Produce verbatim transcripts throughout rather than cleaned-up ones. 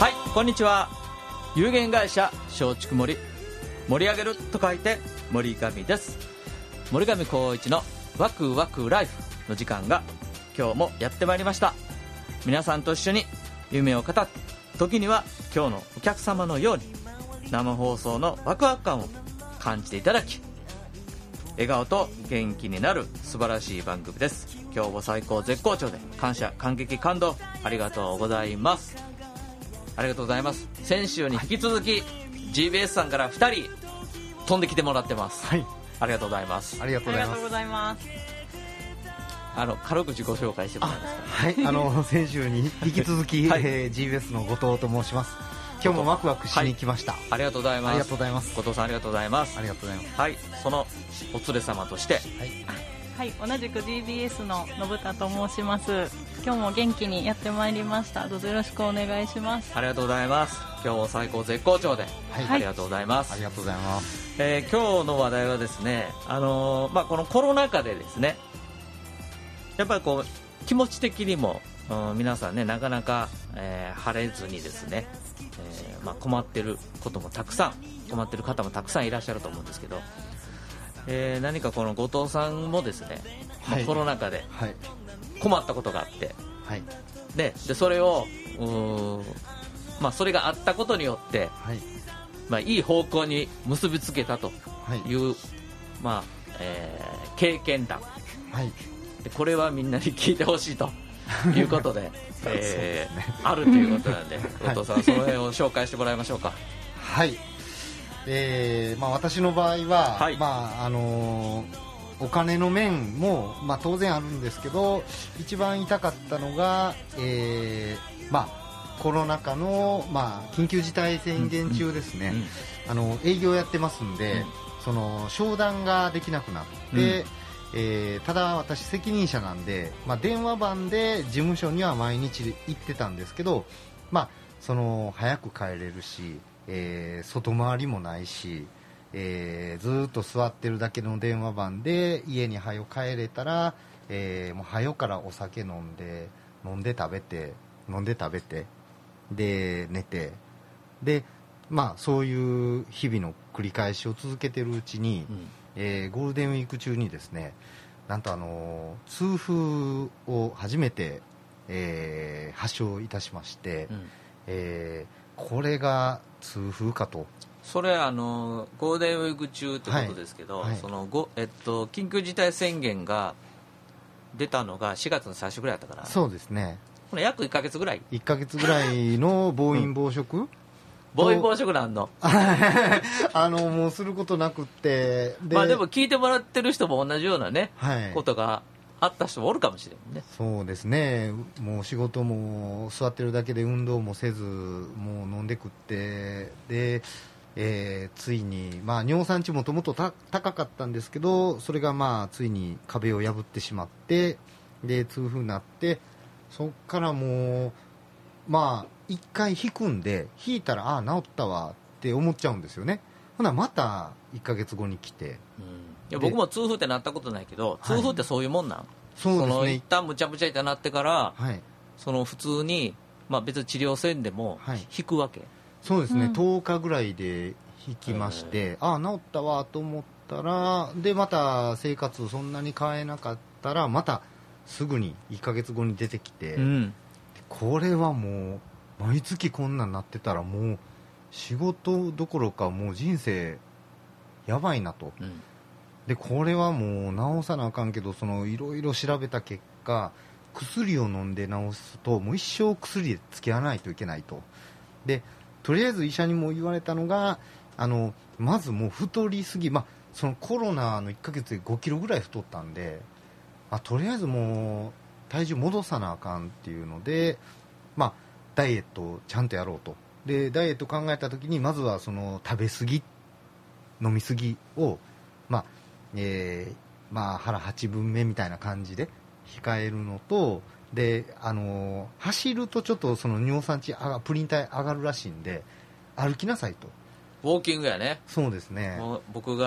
はい、こんにちは。有限会社松竹森、盛り上げると書いて森上です。森上光一のワクワクライフの時間が今日もやってまいりました。皆さんと一緒に夢を語って、時には今日のお客様のように生放送のワクワク感を感じていただき、笑顔と元気になる素晴らしい番組です。今日も最高絶好調で感謝感激感動ありがとうございます。ありがとうございます。先週に引き続き ジービーエス さんからふたり飛んできてもらってます、はい、ありがとうございます。 ありがとうございます。 あの軽く自己紹介してもらえますか。 はい、あの先週に引き続き、はい、えー、ジービーエス の後藤と申します。今日もワクワクしに来ました、はい、 ありがとうございます。 ありがとうございます。 後藤さんありがとうございます。 ありがとうございます。 はい、そのお連れ様として、はいはい、同じく ジービーエス の信田と申します。今日も元気にやってまいりました。どうぞよろしくお願いします。 ありがとうございます。今日も最高絶好調で、はい、ありがとうございます。 ありがとうございます。 えー、今日の話題はですね、あのーまあ、このコロナ禍でですね、やっぱりこう気持ち的にも、うん、皆さんねなかなか、えー、晴れずにですね、えーまあ、困ってることもたくさん困ってる方もたくさんいらっしゃると思うんですけど、えー、何かこの後藤さんもですね、はい、コロナ禍で困ったことがあって、はい、で, でそれをうー、まあ、それがあったことによって、はいまあ、いい方向に結びつけたという、はいまあえー、経験談、はい、でこれはみんなに聞いてほしいということで、えーね、あるということなんで後藤さん、はい、その辺を紹介してもらいましょうか。 はい、えーまあ、私の場合は、はいまああのー、お金の面も、まあ、当然あるんですけど、一番痛かったのが、えーまあ、コロナ禍の、まあ、緊急事態宣言中ですね、うんうん、あの営業やってますんで、うん、その商談ができなくなって、うんえー、ただ私責任者なんで、まあ、電話番で事務所には毎日行ってたんですけど、まあ、その早く帰れるし、えー、外回りもないし、えー、ずっと座ってるだけの電話番で家に早く帰れたら、えー、もう早からお酒飲んで飲んで食べて飲んで食べてで寝てで、まあ、そういう日々の繰り返しを続けてるうちに、うんえー、ゴールデンウィーク中にですね、なんとあの痛風を初めて、えー、発症いたしまして、うんえー、これが痛風かと。 それあのゴールデンウィーク中ってことですけど、はいはい、そのご、えっと、緊急事態宣言が出たのがしがつの最初ぐらいだったから。 そうですね、 これ約いっかげつぐらいいっかげつぐらいの暴飲暴食、うん暴飲暴食なんのあのもうすることなくってで,、まあ、でも聞いてもらってる人も同じようなね、はい、ことがあった人もおるかもしれんね。 そうですね、もう仕事も座ってるだけで運動もせずもう飲んで食ってで、えー、ついに、まあ、尿酸値もともと高かったんですけどそれがまあついに壁を破ってしまってで痛風になってそっからもうまあ一回引くんで引いたらああ治ったわって思っちゃうんですよね。ほなまたいっかげつごに来て、うん、いや僕も痛風ってなったことないけど、痛風ってそういうもんなん、はい、 そうですね、 その一旦むちゃむちゃってなってから、はい、その普通に、まあ、別に治療せんでも引くわけ、はい、 そうですね、うん、とおかぐらいで引きましてああ治ったわと思ったらでまた生活そんなに変えなかったらまたすぐにいっかげつごに出てきて、うん、これはもう毎月こんなんなってたらもう仕事どころかもう人生やばいなと、うん、でこれはもう治さなあかんけどいろいろ調べた結果薬を飲んで治すともう一生薬で付き合わないといけないと。でとりあえず医者にも言われたのがあのまずもう太りすぎ、まあ、そのコロナのいっかげつでごキロぐらい太ったんで、まあ、とりあえずもう体重戻さなあかんっていうので、まあダイエットをちゃんとやろうと。でダイエット考えた時にまずはその食べ過ぎ飲み過ぎを、まあえーまあ、腹はちぶんめみたいな感じで控えるのとで、あのー、走るとちょっとその尿酸値がプリン体上がるらしいんで歩きなさいと。 ウォーキングやね。 そうですね、 もう僕が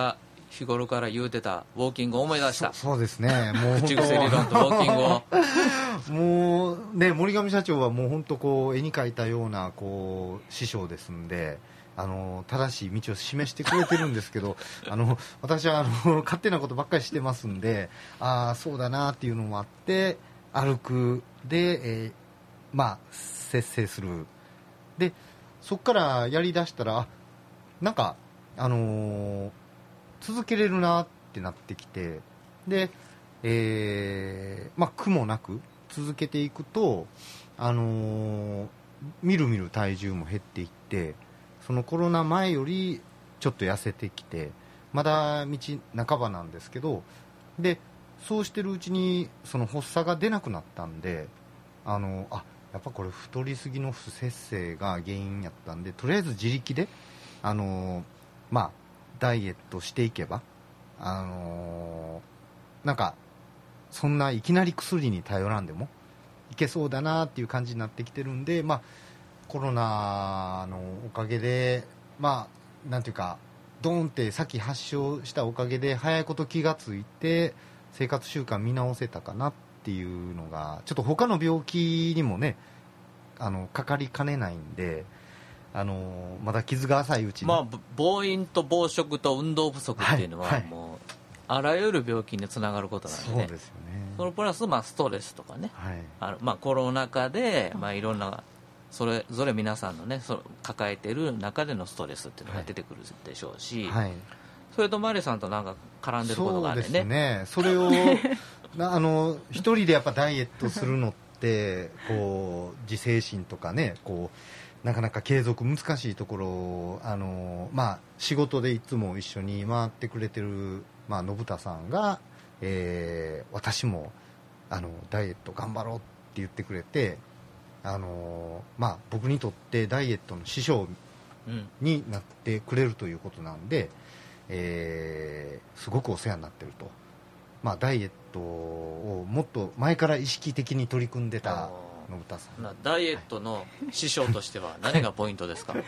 日頃から言うてたウォーキングを思い出した。 そ, そうですね、もう口癖理論とウォーキングをもうね、森上社長はもう本当こう絵に描いたようなこう師匠ですんで、あの正しい道を示してくれてるんですけどあの私はあの勝手なことばっかりしてますんで、ああそうだなっていうのもあって歩くで、えー、まあ節制するで、そこからやりだしたらなんかあのー、続けれるなってなってきて、で、えー、まあ苦もなく続けていくと、あのー、みるみる体重も減っていって、そのコロナ前よりちょっと痩せてきて、まだ道半ばなんですけど、でそうしてるうちにその発作が出なくなったんで、あのあやっぱこれ太りすぎの不節制が原因やったんで、とりあえず自力であのまあダイエットしていけば、あのなんかそんないきなり薬に頼らんでもいけそうだなっていう感じになってきてるんで、まあコロナのおかげで、まあなんていうかドーンってさっき発症したおかげで早いこと気がついて生活習慣見直せたかなっていうのが、ちょっと他の病気にもねあのかかりかねないんで、あのまだ傷が浅いうちに、 まあ、暴飲と暴食と運動不足っていうのは、 はいはい、 もうあらゆる病気につながることなんで、ね、 そうですよね。 そのプラス、まあ、ストレスとかね、 はい、 あのまあ、コロナ禍で、まあ、いろんなそれぞれ皆さんのねそ抱えている中でのストレスっていうのが出てくるでしょうし、 はい、 それとマリさんとなんか絡んでることがあってね。 そうですね、それをあの一人でやっぱダイエットするのってこう自制心とかね、こうなかなか継続難しいところをあの、まあ、仕事でいつも一緒に回ってくれてる、まあ、信田さんが、えー、私もあのダイエット頑張ろうって言ってくれて、あのまあ、僕にとってダイエットの師匠になってくれるということなんで、えー、すごくお世話になってると、まあ、ダイエットをもっと前から意識的に取り組んでた信田さん。 ダイエットの師匠としては何がポイントですか？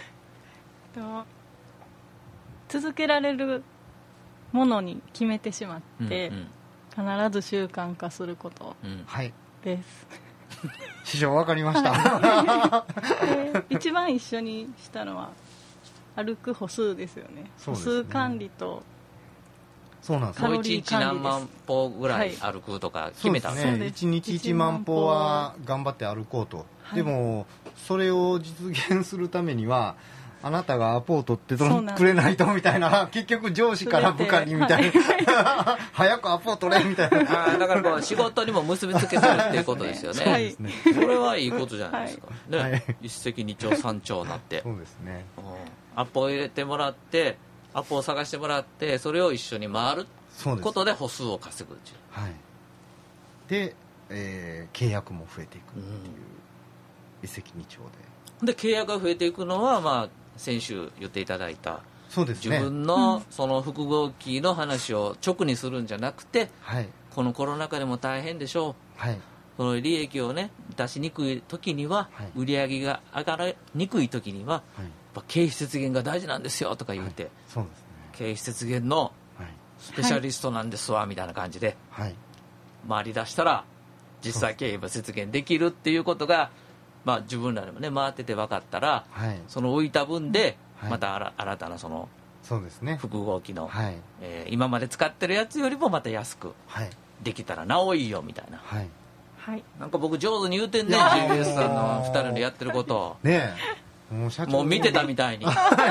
続けられるものに決めてしまって、うんうん、必ず習慣化すること、うん、です。 師匠分かりました一番一緒にしたのは歩く歩数ですよね。歩数管理とそうなんです。 カロリー管理です。 もういちにち何万歩ぐらい歩くとか決めたんですね。 そうですね、いちにちいちまん歩は頑張って歩こうと、はい、でもそれを実現するためにはあなたがアポを取ってくれないとみたいな、結局上司から部下にみたいな、はい、早くアポを取れみたいなあだからこう仕事にも結びつけてるっていうことですよね。はい、それはいいことじゃないですか、はいねはい、一石二鳥三鳥になってそうですね、 うん、アポを入れてもらってアポを探してもらってそれを一緒に回ることで歩数を稼ぐっていう、 はい、で、えー、契約も増えていくっていう、うん、一石二鳥でで契約が増えていくのはまあ先週言っていただいた、 そうですね、 自分のその複合機の話を直にするんじゃなくて、 はい、 このコロナ禍でも大変でしょう、はい、その利益をね出しにくい時には、はい、売り上げが上がりにくい時には、はい、やっぱ経費節減が大事なんですよとか言って、はい、 そうですね、 経費節減のスペシャリストなんですわ、はい、みたいな感じで、はい、回り出したら実際経費も節減できるっていうことがまあ、自分らでもね回ってて分かったら、はい、その浮いた分でまたあら、はい、新たなそのそうですね、 複合機の、はいえー、今まで使ってるやつよりもまた安くできたらなおいいよみたいな、はいはい、なんか僕上手に言うてんね ジービーエス さんのふたりのやってることをねえもう社長もう見てたみたいに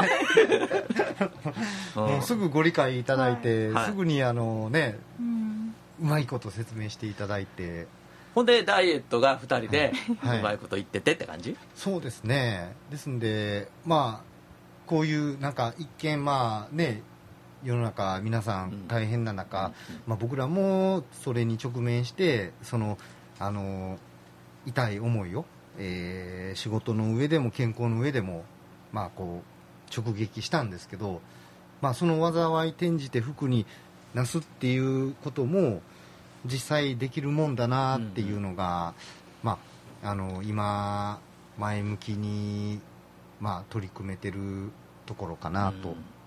もうすぐご理解いただいて、はい、すぐにあのね、うん、うまいこと説明していただいて、 ほんでダイエットがふたりでうまいこと言っててって感じ、はい、 そうですね。ですんでまあこういうなんか一見まあね世の中皆さん大変な中、うんまあ、僕らもそれに直面してそのあの痛い思いを、えー、仕事の上でも健康の上でもまあこう直撃したんですけど、まあ、その災い転じて福になすっていうことも実際できるもんだなっていうのが、うんうんまあ、あの今前向きに、まあ、取り組めてるところかなと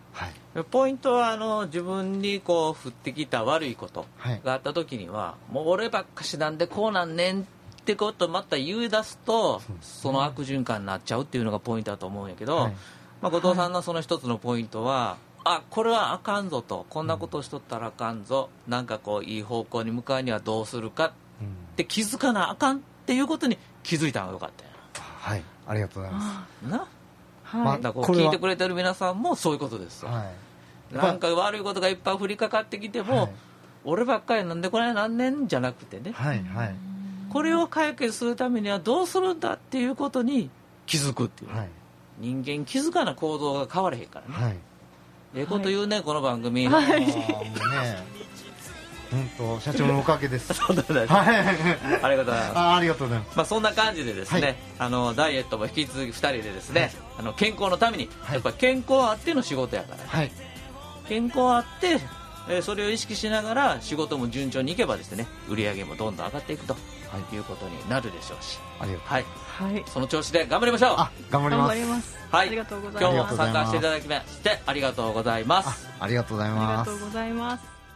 はい、 ポイントはあの自分にこう降ってきた悪いことがあった時には、はい、もう俺ばっかしなんでこうなんねんってことをまた言い出すと そ, う、ね、その悪循環になっちゃうっていうのがポイントだと思うんやけど、はい、まあ、後藤さんのその一つのポイントは、はい、あ、これはあかんぞと、こんなことをしとったらあかんぞ、うん、なんかこういい方向に向かうにはどうするかって気づかなあかんっていうことに気づいたのがよかったよ。 はい、ありがとうございますな、はい、またこう聞いてくれてる皆さんもそういうことですよ、はい、なんか悪いことがいっぱい降りかかってきても、はい、俺ばっかりなんでこれ何年じゃなくてね、 はいはい、 これを解決するためにはどうするんだっていうことに気づくっていう、はい、人間気づかな行動が変われへんからね、はい、ええこと言うね、はい、この番組、 はい、あもうね本当社長のおかげです。 そうだね。はい。ありがとうございます。 あ、ありがとうございます。 まあそんな感じでですね、はい、あのダイエットも引き続きふたりでですね、はい、あの健康のために、はい、やっぱり健康あっての仕事やから、はい、健康あって、えー、それを意識しながら仕事も順調にいけばですね、売り上げもどんどん上がっていくと、はい、いうことになるでしょうし、 ありがとう。 はい。はい、その調子で頑張りましょう。 あ、頑張ります。 頑張ります。 はい。 ありがとうございます。 今日も参加していただきましてありがとうございます。 あ、ありがとうございます。 ありがとうございます。